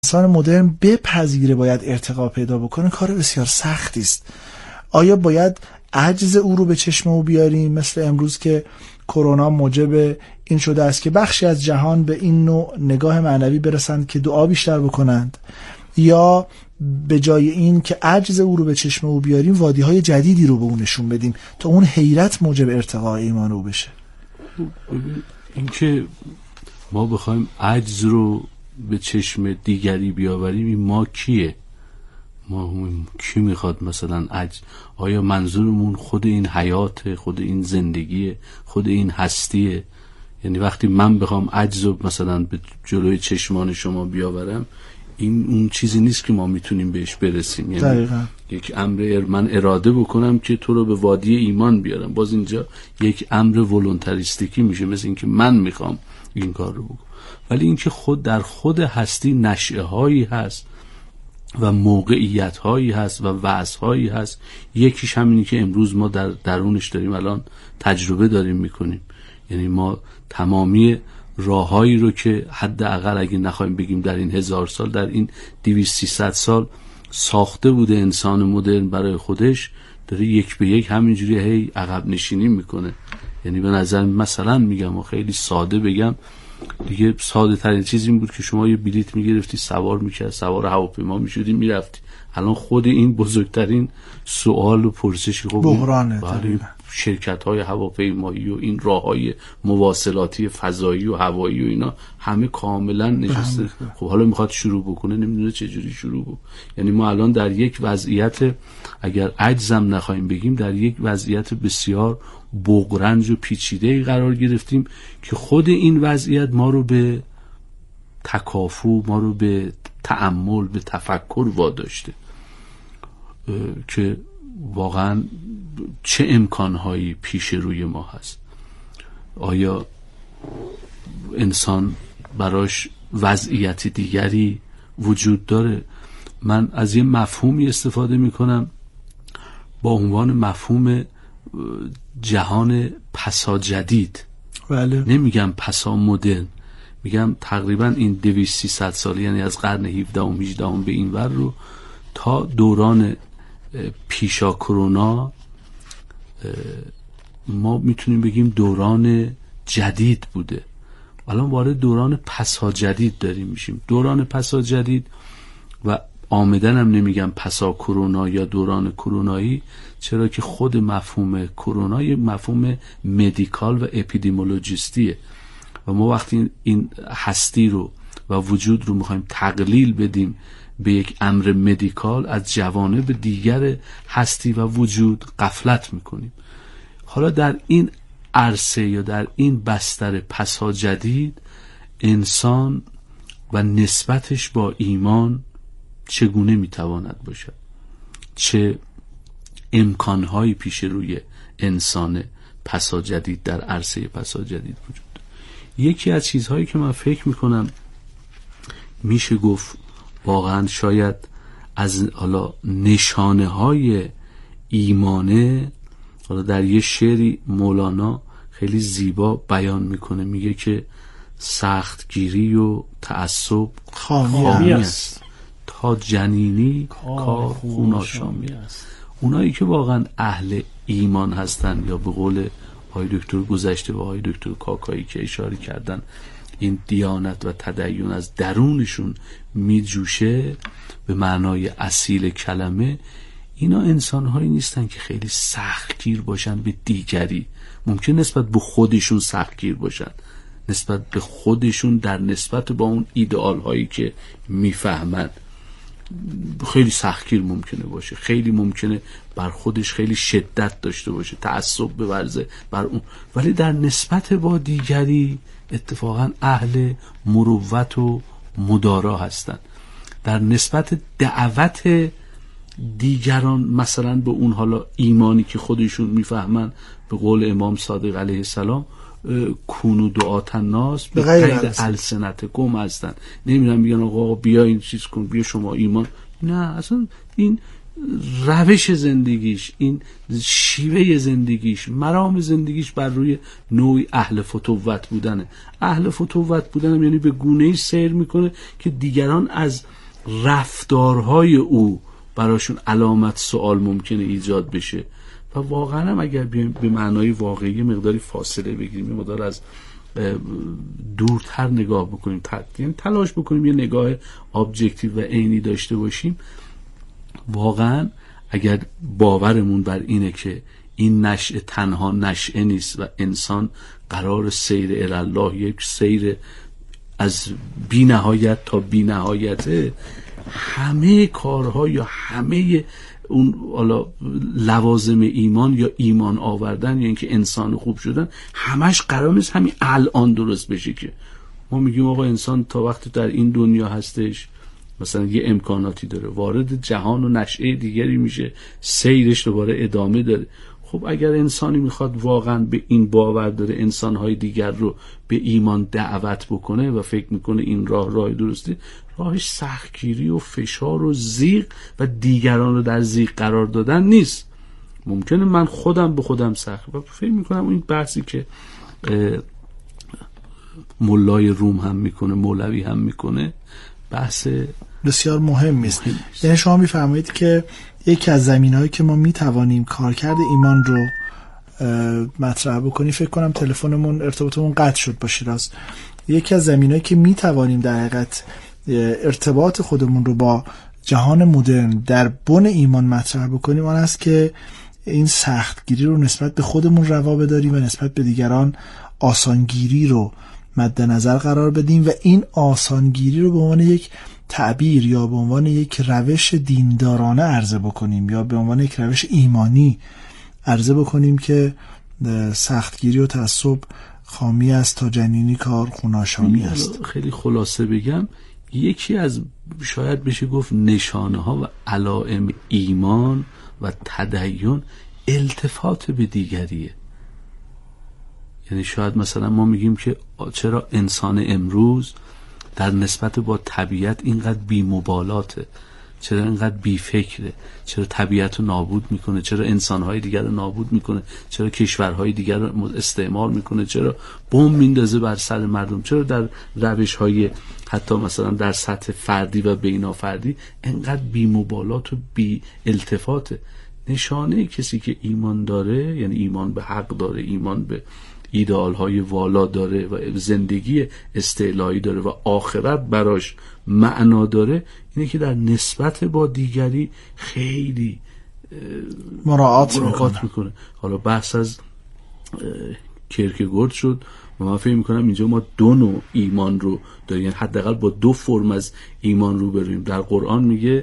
انسان مدرن بپذیره باید ارتقا پیدا بکنه کار بسیار سختی است. آیا باید عجز او رو به چشم او بیاریم مثل امروز که کرونا موجب این شده است که بخشی از جهان به این نوع نگاه معنوی برسند که دعا بیشتر بکنند، یا به جای این که عجز او رو به چشم او بیاریم وادی‌های جدیدی رو به اون نشون بدیم تا اون حیرت موجب ارتقاء ایمان او بشه؟ این که ما بخوایم عجز رو به چشم دیگری بیاوریم، این ما کیه؟ ما کی میخواد مثلا عجز؟ آیا منظورمون خود این حیات، خود این زندگی، خود این هستیه؟ یعنی وقتی من بخوام عجز رو مثلا به جلوی چشمان شما بیاورم، این اون چیزی نیست که ما میتونیم بهش برسیم. یعنی دقیقاً یک امر من اراده بکنم که تو رو به وادی ایمان بیارم، باز اینجا یک امر ولونتریستیکی میشه، مثل این که من میخوام این کار رو بکنم. ولی این که خود در خود هستی نشئه هایی هست و موقعیت هایی هست و وضع هایی هست. یکیش همینی که امروز ما در درونش داریم الان تجربه داریم میکنیم. یعنی ما تمامی راههایی رو که حداقل اگه نخوایم بگیم در این 1000 سال، در این 200-300 سال ساخته بوده انسان مدرن برای خودش، داره یک به یک همینجوری هی عقب نشینی میکنه. یعنی به نظر مثلا میگم و خیلی ساده بگم دیگه، ساده ترین چیز این بود که شما یه بلیت میگرفتی سوار هواپیما میشدی میرفتی. الان خود این بزرگترین سوال و پرسشی خب بحرانه. شرکت‌های هواپیمایی و این راه‌های مواصلاتی فضایی و هوایی و اینا همه کاملا نشسته. خب حالا میخواد شروع بکنه، نمیدونه چه جوری شروع بکنه. یعنی ما الان در یک وضعیت، اگر عجزم نخواهیم بگیم، در یک وضعیت بسیار بغرنج و پیچیده‌ای قرار گرفتیم که خود این وضعیت ما رو به تکافؤ، ما رو به تأمل، به تفکر واداشته که واقعا چه امکانهایی پیش روی ما هست. آیا انسان براش وضعیت دیگری وجود داره؟ من از یه مفهومی استفاده میکنم با عنوان مفهوم جهان پسا جدید. بله. نمیگم پسا مدرن، میگم تقریبا این 200-300 سال، یعنی از قرن 17-18 به این ور رو تا دوران پیشا کرونا ما میتونیم بگیم دوران جدید بوده. الان وارد دوران پسا جدید داریم میشیم. دوران پسا جدید و آمدن هم نمیگم پسا کرونا یا دوران کرونایی، چرا که خود مفهوم کرونا یه مفهوم مدیکال و اپیدمیولوژیستیه و ما وقتی این هستی رو و وجود رو میخوایم تقلیل بدیم به یک امر مدیکال، از جوانب دیگر هستی و وجود غفلت میکنیم. حالا در این عرصه یا در این بستر پسا جدید، انسان و نسبتش با ایمان چگونه میتواند باشد؟ چه امکانهایی پیش روی انسان پسا جدید در عرصه پسا جدید وجود دارد؟ یکی از چیزهایی که من فکر میکنم میشه گفت واقعا شاید از حالا نشانه های ایمانه، حالا در یه شعری مولانا خیلی زیبا بیان میکنه، میگه که سختگیری و تعصب خامی است، تا جنینی کار خون آشامی است. اونایی که واقعا اهل ایمان هستن، یا به قول آقای دکتر گذشته و آقای دکتر کاکایی که اشاره کردن، این دیانت و تدین از درونشون میجوشه به معنای اصیل کلمه، اینا انسان‌هایی نیستن که خیلی سختگیر باشن به دیگری. ممکن نسبت به خودشون سختگیر باشن، نسبت به خودشون در نسبت با اون ایدئال هایی که میفهمن خیلی سختگیر ممکنه باشه، خیلی ممکنه بر خودش خیلی شدت داشته باشه، تعصب بورزه بر اون، ولی در نسبت با دیگری اتفاقا اهل مروت و مدارا هستن. در نسبت دعوت دیگران، مثلا به اون حالا ایمانی که خودشون میفهمن، به قول امام صادق علیه السلام، کونو دعات الناس به غیر السنتکم هستن. نمیرن میگن آقا بیا این چیز کن، بیا شما ایمان، نه، اصلا این روش زندگیش، این شیوه زندگیش، مرام زندگیش بر روی نوعی اهل فتوت بودنه. اهل فتوت بودن یعنی به گونه‌ای سیر میکنه که دیگران از رفتارهای او براشون علامت سوال ممکنه ایجاد بشه. و واقعا هم اگر به معنای واقعی مقداری فاصله بگیریم، مقدار از دورتر نگاه بکنیم، یعنی تلاش بکنیم یه نگاه ابجکتیو و عینی داشته باشیم، واقعا اگر باورمون بر اینه که این نشأه تنها نشأه نیست و انسان قرار سیر الی الله، یک سیر از بی نهایت تا بی نهایته، همه کارها یا همه اون لوازم ایمان یا ایمان آوردن یا اینکه انسان خوب شدن همش قرار نیست همین الان درست بشه. که ما میگیم آقا انسان تا وقتی در این دنیا هستش مثلا یه امکاناتی داره، وارد جهان و نشأه دیگری میشه، سیرش دوباره ادامه داره. خب اگر انسانی میخواد واقعا به این باور داره انسانهای دیگر رو به ایمان دعوت بکنه و فکر میکنه این راه درسته، راهش سختگیری و فشار و ضیق و دیگران رو در ضیق قرار دادن نیست. ممکنه من خودم به خودم سخت و فکر میکنم این بحثی که مولای روم هم میکنه، مولوی هم میکنه، بحث بسیار مهم است. یعنی شما میفرمایید که یکی از زمینه‌هایی که ما میتوانیم کارکرد ایمان رو مطرح بکنیم، فکر کنم تلفنمون ارتباطمون قطع شد با شیراز، یکی از زمینه‌هایی که میتوانیم در حقیقت ارتباط خودمون رو با جهان مدرن در بن ایمان مطرح بکنیم آن است که این سختگیری رو نسبت به خودمون روا بداریم و نسبت به دیگران آسانگیری رو مد نظر قرار بدیم و این آسانگیری رو به عنوان یک تعبیر یا به عنوان یک روش دیندارانه عرضه بکنیم یا به عنوان یک روش ایمانی عرضه بکنیم که سختگیری و تعصب خامی است تا جنینی کار خوناشامی است. خیلی خلاصه بگم، یکی از شاید بشه گفت نشانه ها و علائم ایمان و تدین التفات به دیگریه. یعنی شاید مثلا ما میگیم که چرا انسان امروز در نسبت با طبیعت اینقدر بی‌مبالاته، چرا اینقدر بی‌فکره، چرا طبیعت رو نابود میکنه، چرا انسانهای دیگر رو نابود میکنه، چرا کشورهای دیگر رو استعمار میکنه، چرا بمب میندازه بر سر مردم، چرا در روشهای حتی مثلا در سطح فردی و بینافردی اینقدر بی‌مبالات و بی التفاته. نشانه کسی که ایمان داره، یعنی ایمان به حق داره، ایمان به ایدئال های والا داره و زندگی استعلایی داره و آخرت براش معنا داره، اینه که در نسبت با دیگری خیلی مراعات میکنه. حالا بحث از کیرکگورد شد و من فکر میکنم اینجا ما دو نوع ایمان رو داریم، یعنی حداقل با دو فرم از ایمان رو بریم. در قرآن میگه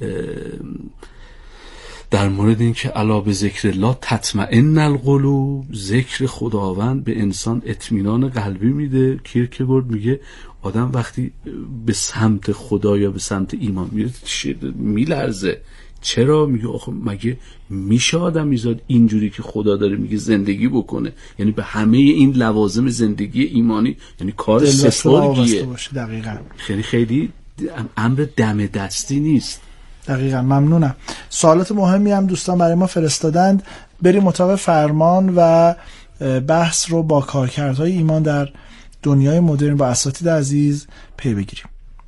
در مورد این که الا به ذکر الله تطمئن القلوب، ذکر خداوند به انسان اطمینان قلبی میده. کیرکگورد میگه آدم وقتی به سمت خدا یا به سمت ایمان میره میلرزه. چرا؟ میگه آخه مگه میشه آدم میزاد اینجوری که خدا داره میگه زندگی بکنه، یعنی به همه این لوازم زندگی ایمانی، یعنی کار سترگیه. دقیقاً. خیلی امر دم دستی نیست. دقیقاً. ممنونم. سوالات مهمی هم دوستان برای ما فرستادند. بریم مطابق فرمان و بحث رو با کارکردهای ایمان در دنیای مدرن با اساتید عزیز پی بگیریم.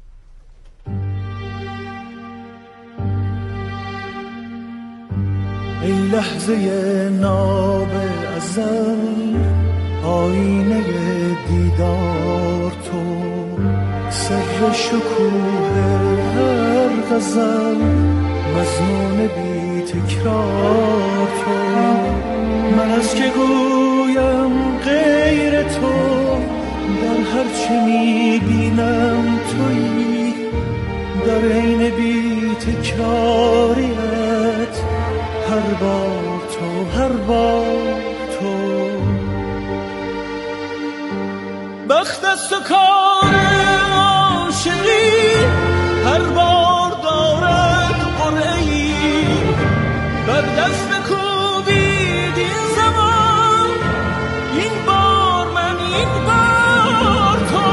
ای لحظه ناب ازل، آینه دیدار تو، سر شکوه هر غزل، مضمون بی تکرار تو. من از که گویم غیر تو، در هر چه میبینم تویی، در عین بی تکراریت هر بار تو، هر بار تو. بخت است و کار عاشقی، هر بار دارد قرعه‌ای، بر دست بکوبید این زمان، این بار من، این بار تو.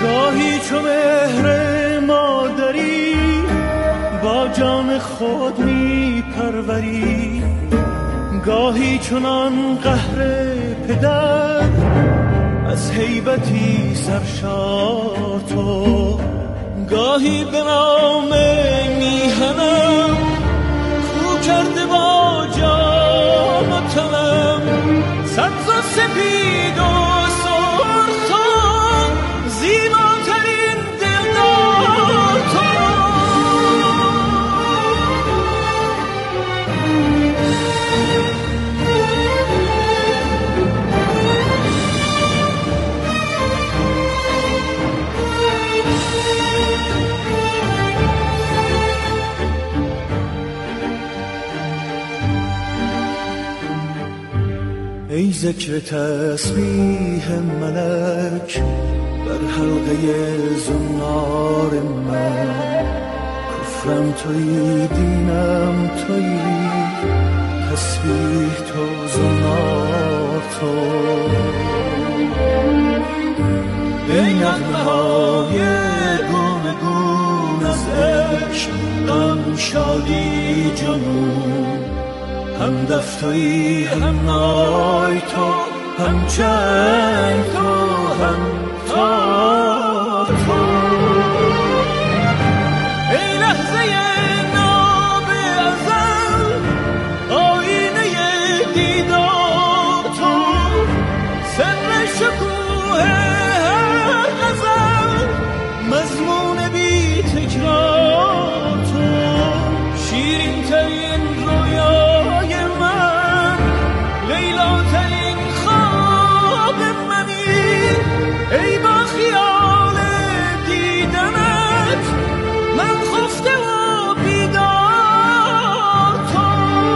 گاهی چو مهر مادری با جان خود می پروری، گاهی چنان قهر پدر از هیبتی سرشار تو، گاهی به نام میهنم خو کرده با جان و تنم، سبز و سپید و سرخ تو، زیباترین دلدار تو. ای ذکر تسبیح ملک در حلقه زنار من، کفرم تویی دینم تویی، تسبیح تو زنار تو. ای نغمه های گونه گونه از عشق، غم شادی جنون، هم دفتویی هم نای تو، هم چنگ تو، هم تار تو. ای لحظه ناب ازل، آینه دیدار تو، سر شکوه هر غزل، مضمون بی تکرار تو. شیرین ترین رویای من، لیلا ترین خواب منی، ای با خیال دیدنت من خفته و بیدار تو.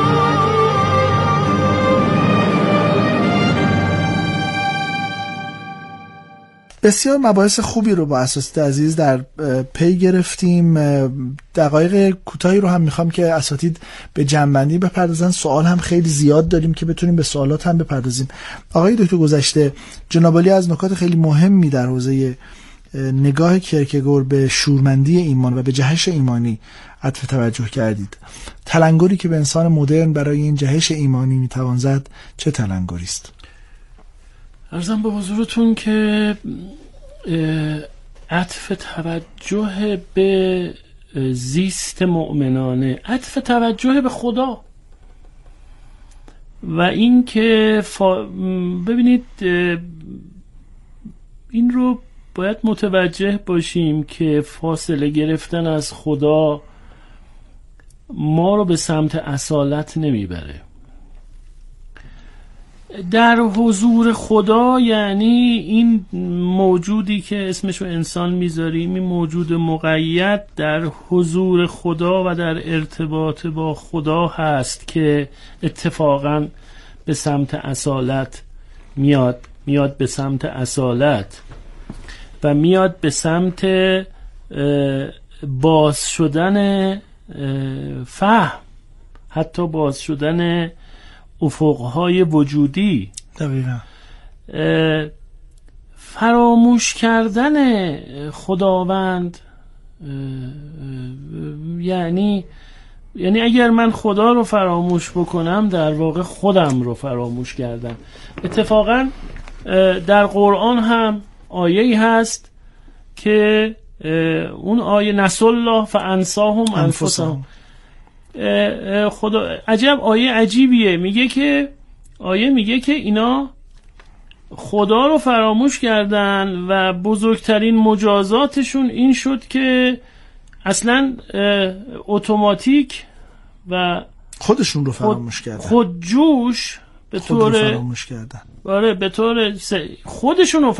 بسیار مباحث خوبی رو با اساتید عزیز در پی گرفتیم. دقایق کوتاهی رو هم میخوام که اساتید به جنبندی بپردازن. سوال هم خیلی زیاد داریم که بتونیم به سوالات هم بپردازیم. آقای دکتر گذشته، جناب عالی از نکات خیلی مهمی در حوزه نگاه کیرکگور به شورمندی ایمان و به جهش ایمانی عطف توجه کردید. تلنگری که به انسان مدرن برای این جهش ایمانی میتوان زد چه تلنگری است؟ عرضم به حضورتون که عطف توجه به زیست مؤمنانه، عطف توجه به خدا و این که ببینید این رو باید متوجه باشیم که فاصله گرفتن از خدا ما رو به سمت اصالت نمیبره. در حضور خدا یعنی این موجودی که اسمشو انسان میذاریم، این موجود مقید در حضور خدا و در ارتباط با خدا هست که اتفاقا به سمت اصالت میاد به سمت اصالت و میاد به سمت باز شدن فهم، حتی باز شدن افقهای وجودی. دقیقا فراموش کردن خداوند یعنی اگر من خدا رو فراموش بکنم در واقع خودم رو فراموش کردم. اتفاقا در قرآن هم آیه‌ای هست که اون آیه نسوا الله فانساهم انفسهم، خدا عجب آیه عجیبیه. میگه که اینا خدا رو فراموش کردن و بزرگترین مجازاتشون این شد که اصلا اتوماتیک و خودشون رو فراموش کردن، خودجوش به طور فراموش کردن. آره به طور خودشون رو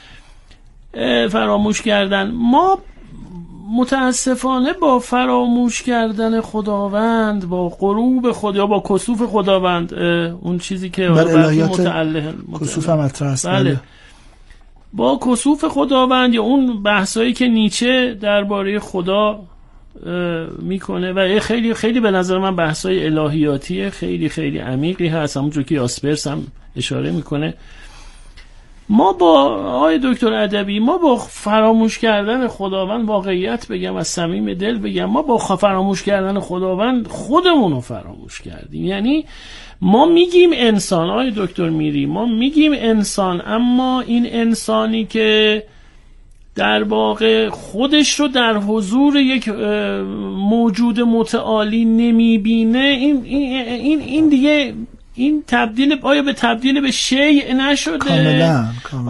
فراموش کردن. ما متاسفانه با فراموش کردن خداوند، با غروب خدا، با کسوف خداوند، اون چیزی که بر الهیات کسوف هم مطرح است، بله، با کسوف خداوند یا اون بحثایی که نیچه درباره خدا میکنه و خیلی خیلی به نظر من بحثای الهیاتی خیلی خیلی عمیقی هست، همونجور که آسپرس هم اشاره میکنه. ما با آقای دکتر ادبی، ما با فراموش کردن خداوند، واقعیت بگم از صمیم دل بگم، ما با فراموش کردن خداوند خودمون رو فراموش کردیم. یعنی ما میگیم انسان، آقای دکتر میری، ما میگیم انسان، اما این انسانی که در واقع خودش رو در حضور یک موجود متعالی نمیبینه، این دیگه این تبدیل، آیا به تبدیل به شیء نشده؟ کاملا.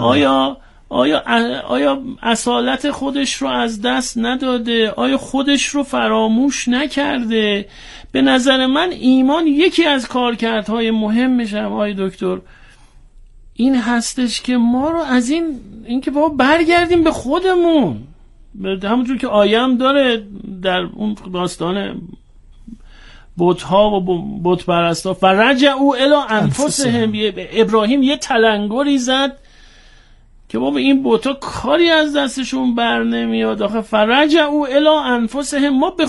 آیا اصالت خودش رو از دست نداده؟ آیا خودش رو فراموش نکرده؟ به نظر من ایمان یکی از کارکردهای مهمش هم آقای دکتر این هستش که ما رو از اینکه بابا برگردیم به خودمون، همونجور که آیه هم داره در اون داستان بت‌ها و بت پرستا، فرجعوا الی انفسهم، ابراهیم یه تلنگری زد که بابا این بت‌ها کاری از دستشون بر نمیاد، آخه فرجعوا الی انفسهم، ما به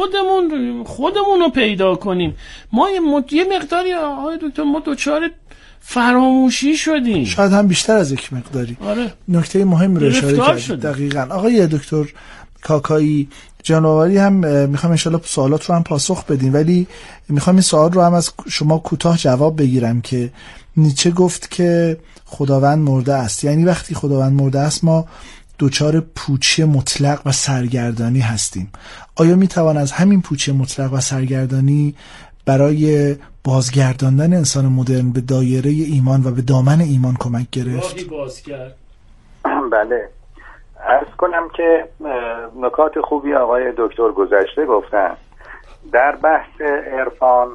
خودمون رو پیدا کنیم. ما یه مقداری آقای دکتر ما دوچار فراموشی شدیم، شاید هم بیشتر از یک مقداری. آره. نکته مهم رو اشاره کردید. دقیقاً. آقای دکتر کاکایی جنابعالی هم میخوام انشالله سوالات رو هم پاسخ بدین، ولی میخوام این سوال رو هم از شما کوتاه جواب بگیرم که نیچه گفت که خداوند مرده است. یعنی وقتی خداوند مرده است ما دوچار پوچی مطلق و سرگردانی هستیم. آیا میتوان از همین پوچی مطلق و سرگردانی برای بازگرداندن انسان مدرن به دایره ایمان و به دامن ایمان کمک گرفت؟ بله، عرض کنم که نکات خوبی آقای دکتر گذشته گفتن در بحث عرفان،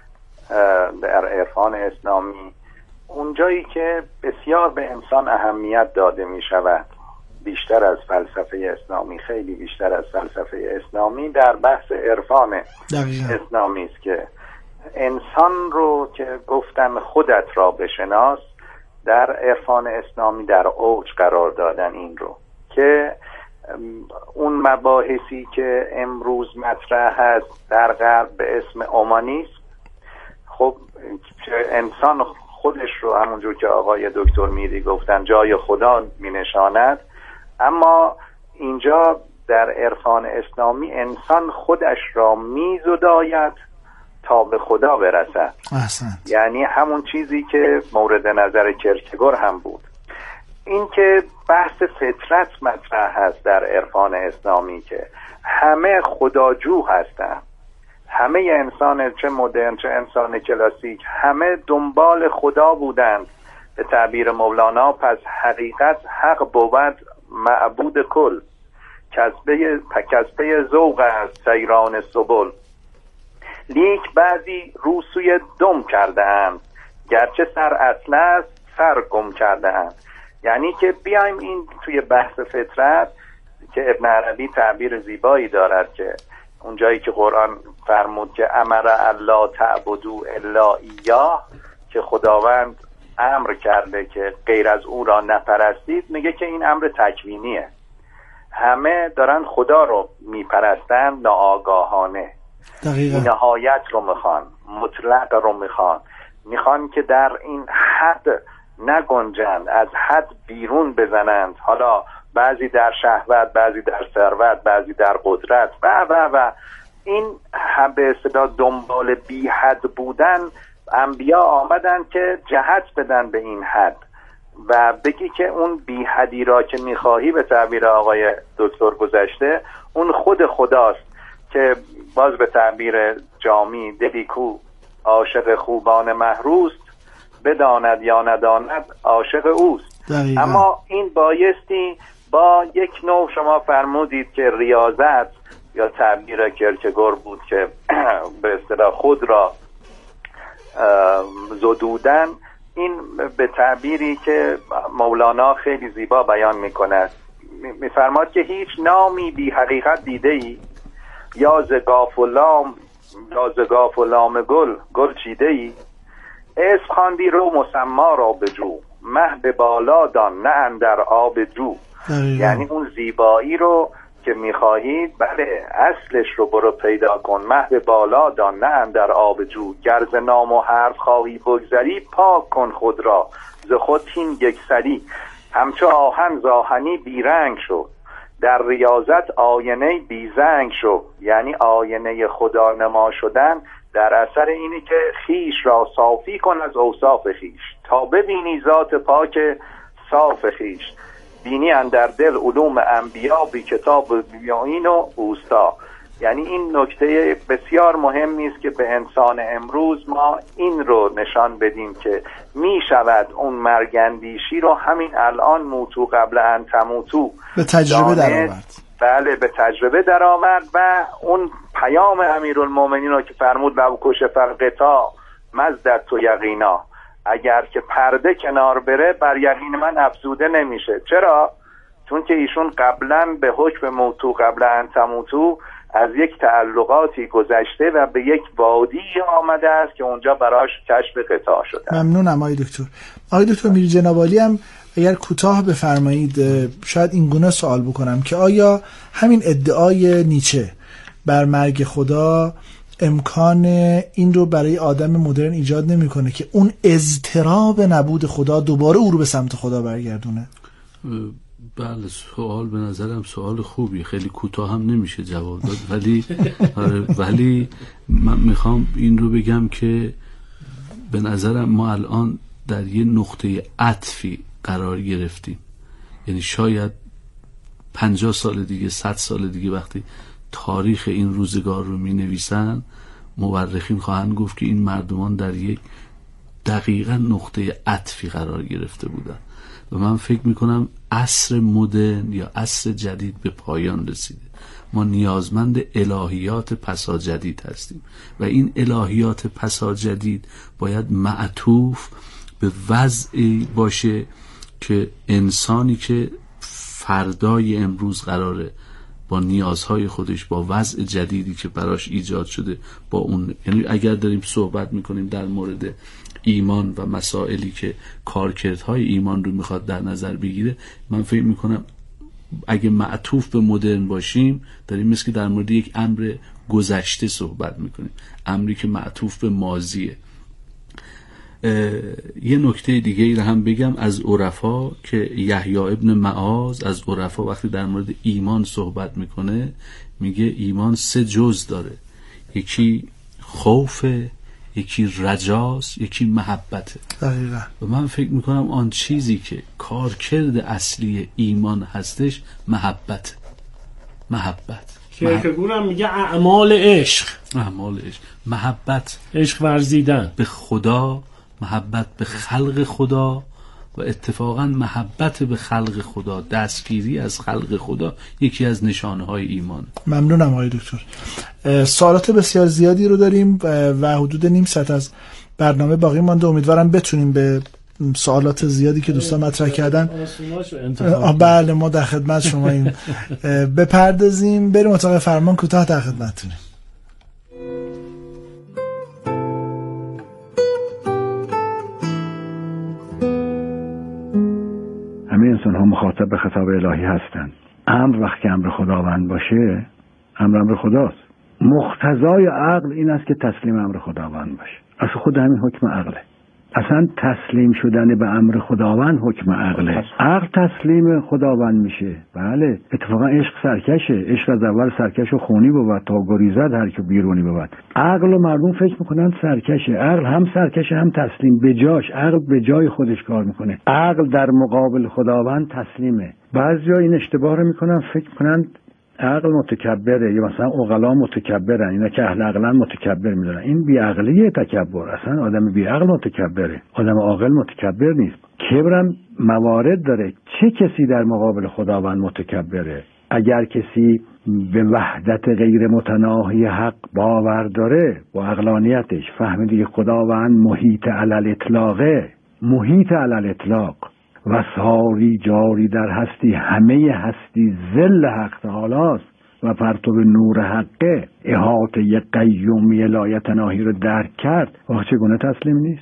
در عرفان اسلامی، اونجایی که بسیار به انسان اهمیت داده می شود، بیشتر از فلسفه اسلامی، خیلی بیشتر از فلسفه اسلامی، در بحث عرفان اسلامی است که انسان رو که گفتن خودت را بشناس، در عرفان اسلامی در اوج قرار دادن این رو که اون مباحثی که امروز مطرح هست در غرب به اسم اومانیسم، خب انسان خودش رو همونجور که آقای دکتر میری گفتن جای خدا می نشاند، اما اینجا در عرفان اسلامی انسان خودش را می زداید تا به خدا برسد. یعنی همون چیزی که مورد نظر کرکگور هم بود، این که بحث فطرت مطرح هست در عرفان اسلامی که همه خداجو هستند، همه انسان چه مدرن چه انسان کلاسیک همه دنبال خدا بودند به تعبیر مولانا. پس حقیقت حق بود معبود کل، کسبه ذوق است سیران سبل، لیک بعضی رو سوی دم کرده اند، گرچه سر اصل است سر گم کرده اند. یعنی که بیایم این توی بحث فطرت که ابن عربی تعبیر زیبایی دارد که اونجایی که قرآن فرمود که امر الله تعبدوا الا ایاه، که خداوند امر کرده که غیر از او را نپرستید، میگه که این امر تکوینیه، همه دارن خدا رو میپرستن ناآگاهانه، نهایت رو میخوان، مطلق رو میخوان که در این حد نگنجند، از حد بیرون بزنند، حالا بعضی در شهوت، بعضی در ثروت، بعضی در قدرت و این هم به اصطلاح دنبال بی حد بودن. انبیا آمدن که جهت بدن به این حد و بگی که اون بی حدی را که میخواهی، به تعبیر آقای دکتر گذشته، اون خود خداست که باز به تعبیر جامی دلی کو عاشق خوبان محروست، بداند یا نداند عاشق اوست. دقیقا. اما این بایستی با یک نوع شما فرمودید که ریاضت یا تعبیر کرکگور بود که به اصطلاح خود را زدودن، این به تعبیری که مولانا خیلی زیبا بیان میکند، میفرماد که هیچ نامی بی حقیقت دیده ای، یا ز گاف و لام گل چیده ای، اسم خواندی رو مسما را بجو، مه به بالا دان نه اندر آب جو. یعنی اون زیبایی رو که میخواهید، بله اصلش رو برو پیدا کن، مه به بالا دان نه اندر آب جو، گرز نام و حرف خواهی بگذری، پاک کن خود را ز خود هین یک سری. همچو آهن زاهنی بیرنگ شو، در ریاضت آینه بیزنگ شو. یعنی آینه خدا نما شدن در اثر اینی که خیش را صافی کن از اوصاف خیش، تا ببینی ذات پاک صاف خیش. بینی اندر دل علوم انبیا، بی کتاب بیاین و اوستا. یعنی این نکته بسیار مهمی است که به انسان امروز ما این رو نشان بدیم که می شود اون مرگندیشی رو همین الان موتو قبل ان تموتو به تجربه درآورد. بله، به تجربه درآورد. و اون پیام امیرالمومنین رو که فرمود لو کشف الغطا مزدت تو یقینا، اگر که پرده کنار بره بر یقین من افزوده نمیشه. چرا؟ چون که ایشون قبلا به حکم موتو قبل ان تموتو از یک تعلقاتی گذشته و به یک وادی آمده است که اونجا براش کشف قطاع شده. ممنونم آقای دکتر. آقای دکتر میر جنابعالی هم اگر کوتاه بفرمایید شاید این گونه سوال بکنم که آیا همین ادعای نیچه بر مرگ خدا امکان این رو برای آدم مدرن ایجاد نمیکنه که اون اضطراب نبود خدا دوباره او رو به سمت خدا برگردونه؟ بله، سوال به نظرم سوال خوبی، خیلی کوتاه هم نمیشه جواب داد، ولی من میخوام این رو بگم که به نظرم ما الان در یه نقطه عطفی قرار گرفتیم. یعنی شاید 50 سال دیگه، 100 سال دیگه وقتی تاریخ این روزگار رو می نویسن، مورخین خواهند گفت که این مردمان در یک دقیقاً نقطه عطفی قرار گرفته بودن و من فکر میکنم عصر مدرن یا عصر جدید به پایان رسیده. ما نیازمند الهیات پساجدید هستیم و این الهیات پساجدید باید معطوف به وضعی باشه که انسانی که فردای امروز قراره با نیازهای خودش، با وضع جدیدی که براش ایجاد شده، با اون، یعنی اگر داریم صحبت میکنیم در مورد ایمان و مسائلی که کارکردهای ایمان رو میخواد در نظر بگیره، من فکر میکنم اگه معطوف به مدرن باشیم داریم مثل که در مورد یک امر گذشته صحبت میکنیم، امری که معطوف به ماضیه. یه نکته دیگه ای رو هم بگم از عرفا که یحیی ابن معاذ از عرفا وقتی در مورد ایمان صحبت میکنه میگه ایمان 3 جز داره، یکی خوفه، یکی رجاست، یکی محبته. دقیقا. و من فکر میکنم آن چیزی که کارکرد اصلی ایمان هستش محبت. کیرکگور هم میگه اعمال عشق، محبت، عشق ورزیدن به خدا، محبت به خلق خدا و اتفاقا محبت به خلق خدا، دستگیری از خلق خدا یکی از نشانه‌های ایمان. ممنونم آقای دکتر. سوالات بسیار زیادی رو داریم و حدود نیم ساعت از برنامه باقی مانده. امیدوارم بتونیم به سوالات زیادی که دوستان مطرح کردن بله ما در خدمت شما این بپردازیم. بریم اتاق فرمان، کوتاه در خدمتتونیم. همه انسان ها مخاطب به خطاب الهی هستند. امر وقتی امر خداوند باشه، امر خداست. مقتضای عقل این است که تسلیم امر خداوند باشه. اصلا خود همین حکم عقله. اصلا تسلیم شدن به امر خداوند حکم عقله. عقل تسلیم خداوند میشه. بله، اتفاقا عشق سرکشه. عشق از اول سرکش و خونی بود تا گریزد هر که بیرونی بود. عقل و مردم فکر میکنن سرکشه. عقل هم سرکشه هم تسلیم. به جاش عقل به جای خودش کار میکنه. عقل در مقابل خداوند تسلیمه. بعضیا این اشتباه رو میکنن، فکر میکنن عقل متکبره یا مثلا عقلا متکبرن، اینا که اهل عقلن متکبر میدونن. این بیعقلیه تکبر. اصلا آدم بیعقل متکبره، آدم عاقل متکبر نیست. کبرم موارد داره. چه کسی در مقابل خداوند متکبره؟ اگر کسی به وحدت غیر متناهی حق باور داره با عقلانیتش، فهمیده که خداوند محیط علی الاطلاق و ساری جاری در هستی، همه هستی ظل حق تعالی و پرتو نور حقه، احاطه قیومی لایتناهی رو درک کرد، چگونه تسلیم نیست؟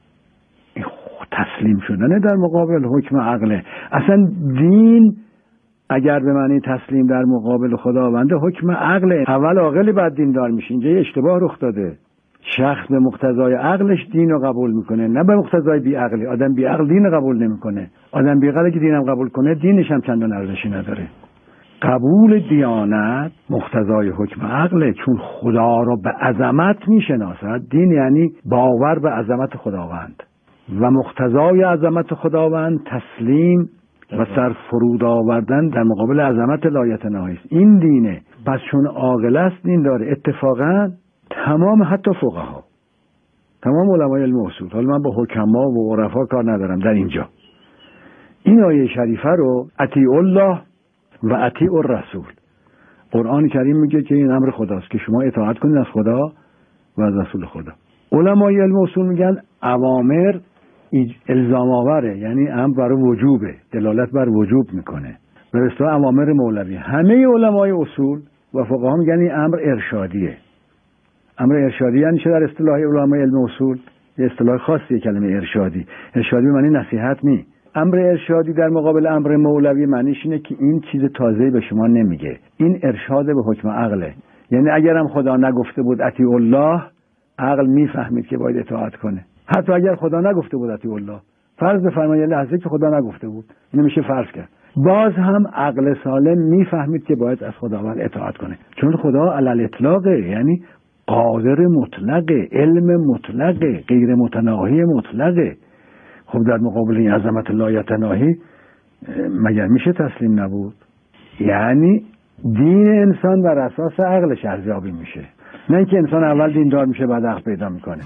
تسلیم شدن در مقابل حکم عقله. اصلا دین اگر به معنی تسلیم در مقابل خداوند حکم عقله، اول عاقلی بعد دیندار میشه. اینجا اشتباه رخ داده. شخص به مقتضای عقلش دین رو قبول میکنه، نه به مقتضای بیعقلی. آدم بیعقل دین رو قبول نمیکنه. آدم بیعقلی که دینم قبول کنه دینش هم چندان ارزشی نداره. قبول دیانت مقتضای حکم عقله، چون خدا رو به عظمت میشناسد. دین یعنی باور به عظمت خداوند و مقتضای عظمت خداوند تسلیم و سر فرود آوردن در مقابل عظمت لایتناهی است. این دینه. پس چون عاقل است دین داره. اتفاقا تمام حتی فقها، تمام علمای علم اصول، حالا من با حکما و عرفا کار ندارم در اینجا، این آیه شریفه رو اطیع الله و اطیع الرسول، قرآن کریم میگه که این امر خداست که شما اطاعت کنید از خدا و از رسول خدا. علمای علم اصول میگن اوامر الزام آوره، یعنی امر بر وجوبه، دلالت بر وجوب میکنه. به اصطلاح اوامر مولوی. همه علمای اصول و فقها میگن این امر ارشادیه. امر ارشادی یعنی چه در اصطلاح علمای علم اصول؟ یه اصطلاح خاصیه کلمه ارشادی. ارشادی معنی نصیحت نی. امر ارشادی در مقابل امر مولوی معنیش اینه که این چیز تازه‌ای به شما نمیگه، این ارشاد به حکم عقله. یعنی اگرم خدا نگفته بود اطیع الله، عقل میفهمید که باید اطاعت کنه. حتی اگر خدا نگفته بود اطیع الله، فرض بفرمایید لحظه که خدا نگفته بود، اینو میشه فرض کرد، باز هم عقل سالم میفهمید که باید از خداوند اطاعت کنه، چون خدا علل اطلاقه، یعنی قادر مطلقه، علم مطلقه، غیر متناهی مطلقه. خب در مقابل این عظمت لایتناهی مگر میشه تسلیم نبود؟ یعنی دین انسان بر اساس عقلش ارزیابی میشه، نه اینکه انسان اول دیندار میشه بعد عقل پیدا میکنه.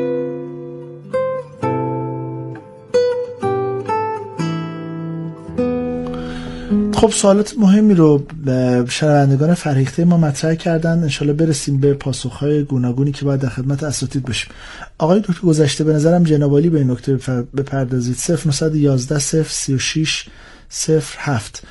خب سوالات مهمی رو شنوندگان فرهیخته ما مطرح کردن. انشالله برسیم به پاسخهای گوناگونی که باید در خدمت اساتید باشیم. آقای دکتر گذشته به نظرم جناب عالی به این نکته بپردازید. 0911 036 07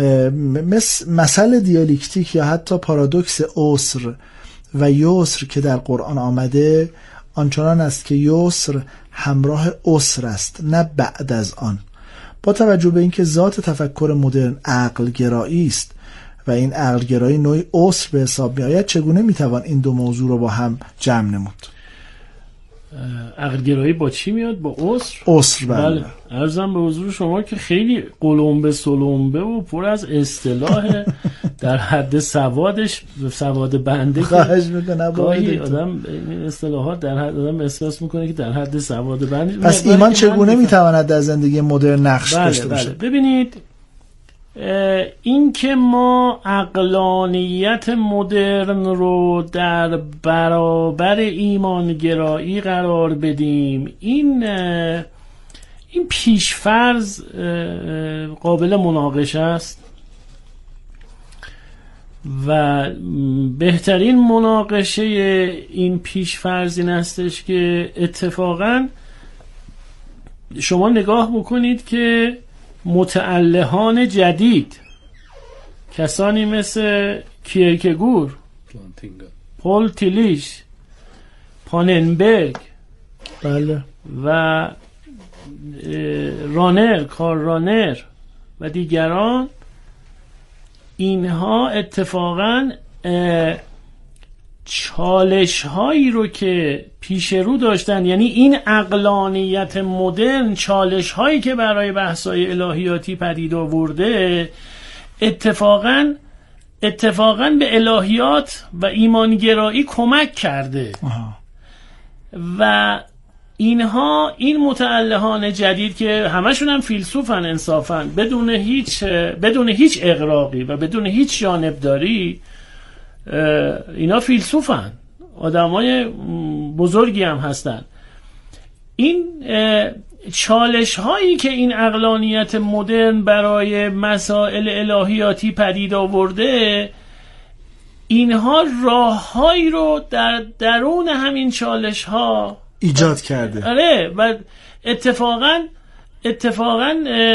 مثل دیالکتیک یا حتی پارادوکس عسر و یسر که در قرآن آمده آنچنان است که یسر همراه عسر است، نه بعد از آن. با توجه به اینکه ذات تفکر مدرن عقل گرایی است و این عقل گرایی نوعی عسر به حساب می آید، چگونه می توان این دو موضوع رو با هم جمع نمود؟ عقل گرایی با چی میاد؟ با عسر؟ عسر. بله. عرضم به حضور شما که خیلی قلمبه سلمبه و پر از اصطلاح در حد سوادش، سواد بنده، خواهش میکنم گاهی آدم این اصطلاحات در حد آدم احساس میکنه که در حد سواد بنده. پس ایمان چگونه میتواند در زندگی مدرن نقش داشته باشه؟ ببینید، این که ما عقلانیت مدرن رو در برابر ایمانگرایی قرار بدیم، این پیشفرض قابل مناقشه است و بهترین مناقشه این پیشفرض این هستش که اتفاقا شما نگاه بکنید که متعلهان جدید، کسانی مثل کیرکگور، پول تیلیش، پاننبرگ، بله، و رانر، کارل رانر و دیگران، اینها اتفاقا چالش هایی رو که پیش رو داشتن، یعنی این عقلانیت مدرن چالش هایی که برای بحث‌های الهیاتی پدید آورده، اتفاقا به الهیات و ایمانگرایی کمک کرده. و اینها، این متعلهان جدید که همشون هم فیلسوفن انصافا، بدون هیچ اغراقی و بدون هیچ جانبداری، اینا فیلسوفن، آدمای بزرگی هم هستن. این چالش هایی که این عقلانیت مدرن برای مسائل الهیاتی پدید آورده، اینها راههایی رو در درون همین چالش ها ایجاد کرده. آره، و اتفاقا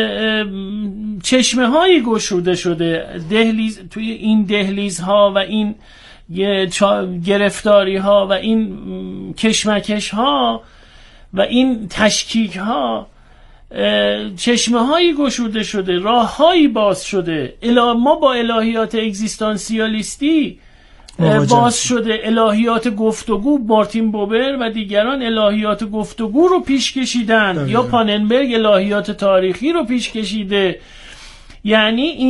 چشمه هایی گشوده شده، توی این دهلیز ها و این گرفتاری ها و این کشمکش ها و این تشکیک ها، چشمه هایی گشوده شده، راه هایی باز شده. ما با الهیات اگزیستانسیالیستی باز شده. الهیات گفتگو، مارتین بوبر و دیگران الهیات گفتگو رو پیش کشیدن، یا پاننبرگ الهیات تاریخی رو پیش کشیده. یعنی